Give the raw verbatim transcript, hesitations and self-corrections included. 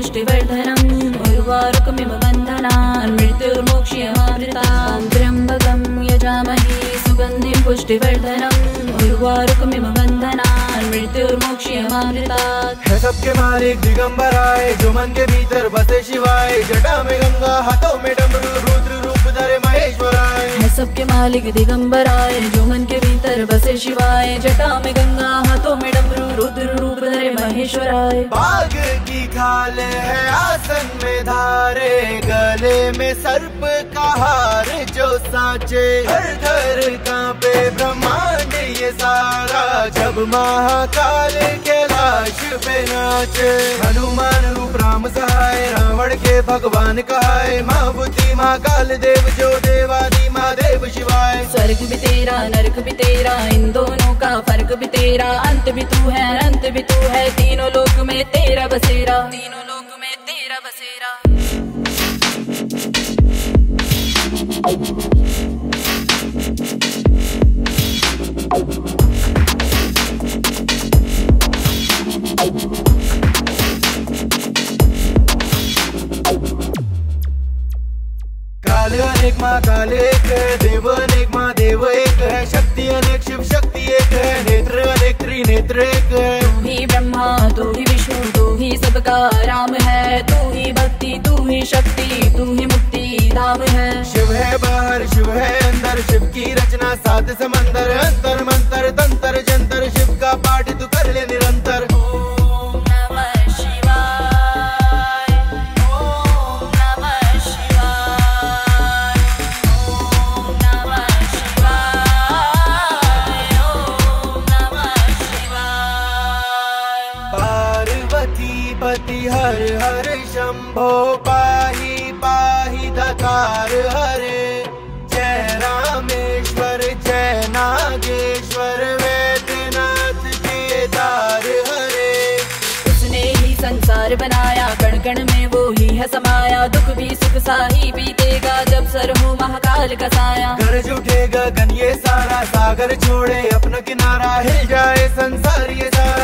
पुष्टिवर्धनम् उर्वारुकमिव बन्धनान् मृत्युर्मोक्ष्यमामृतात् त्र्यम्बकं यजामहे सुगन्धिं पुष्टिवर्धनम् उर्वारुकमिव बन्धनान् मृत्युर्मोक्ष्यमामृतात्। है सबके मालिक दिगंबराय जो मन के भीतर बसे शिवाय, जटा में गंगा हाथों में डमरू रुद्र रूप धरे महेश्वराय। है सबके मालिक दिगंबराय जो मन के भीतर बसे शिवाय, जटा में गंगा हाथों में डमरू रुद्र रूप धरे महेश्वराय। बाघ की खाल है आसन में धारे, गले में सर्प का हार जो साचे, हर थर कांपे ब्रह्मांड ये सारा, जब महाकाल के लाश पे नाचे। हनुमान रूप राम सहाय, रावण के भगवान कहाय, महाबुद्धि महाकाल देव जो देवादि महादेव शिवाय। स्वर्ग भी तेरा नरक भी तेरा, इन दोनों का फर्क भी तेरा, अंत भी तू है अंत भी तू है, तीनों लोक में तेरा बसेरा, तीनों लोक में तेरा बसेरा। काल अनेक महाकाल एक है, देव अनेक महादेव एक है, शक्ति अनेक शिव शक्ति एक है, नेत्र अनेक त्रिनेत्र एक है। तू ही ब्रह्मा तू ही विष्णु तू ही सबका राम है, तू ही भक्ति तू ही शक्ति तू ही मुक्ति धाम है। शिव है बाहर शिव है अंदर, शिव की रचना सात समंदर, अंतर मंतर तंत्र जंतर, शिव का पाठ तू कर ले निरंतर। पति हर हर शंभो पाहि पाहि दकार हरे, जय रामेश्वर जय नागेश्वर वैद्यनाथ केदार हरे। उसने ही संसार बनाया कण कण में वो ही है समाया, दुख भी सुख साही बीतेगा जब सर हो महाकाल का साया। गरज उठेगा गन ये सारा, सागर छोड़े अपना किनारा, हिल जाए संसार ये सारा।